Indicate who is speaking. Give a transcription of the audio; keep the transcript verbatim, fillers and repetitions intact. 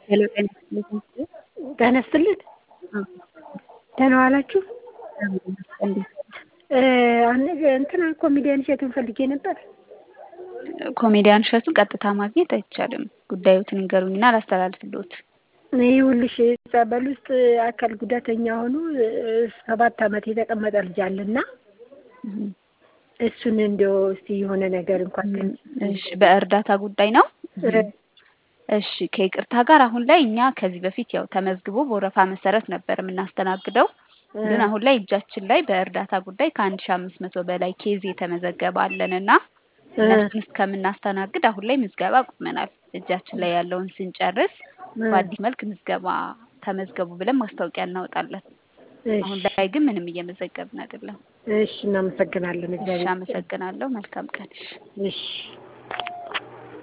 Speaker 1: ሄሎ ጤና ይስጥልኝ።
Speaker 2: ጤና ይስጥልኝ።
Speaker 1: አዎ
Speaker 2: ደህና ዋላችሁ?
Speaker 1: እግዚአብሔር ይመስገን። እንዴት ዋሉ?
Speaker 2: እ አንድ እንትና ኮሜዲያን እሸቱን ፈልጌ ነበር።
Speaker 1: ኮሜዲያን እሸቱን ቀጥታ ማግኘት አይቻልም። ጉዳዮትን ይንገሩኝና ላስተላልፍልዎት።
Speaker 2: ይኸውልሽ ጸበል ውስጥ አካል ጉዳተኛ ሆኖ ሰባት ዓመት የተቀመጠ ልጅ አለና
Speaker 1: እህ
Speaker 2: እሱን እንደው እስቲ የሆነ ነገር እንኳን
Speaker 1: እሺ፣ በእርዳታ ጉዳይ ነው?
Speaker 2: እ
Speaker 1: እሺ፣ ከይቅርታ ጋር አሁን ላይ እኛ ከዚህ በፊት ያው ተመዝግቦ በወረፋ መሰረት ነበር የምናስተናግደው። ግን አሁን ላይ እጃችን ላይ በእርዳታ ጉዳይ ከአንድ ሺህ አምስት መቶ በላይ ኬዝ የተመዘገበ አለንና እነሱን እስከምናስተናግድ አሁን ላይ ምዝገባ አቁመናል። እጃችን ላይ ያለውን ስንጨርስ በአዲስ መልክ ምዝገባ ተመዝገቡ ብለን ማስታወቂያ እናወጣለን። አሁን ላይ ግን ምንም እየመዘገብን አይደለም።
Speaker 2: እሺ፣ እናመሰግናለን።
Speaker 1: እሺ፣
Speaker 2: እግዚአብሔር
Speaker 1: አመሰግናለሁ። መልካም ቀን።
Speaker 2: እሺ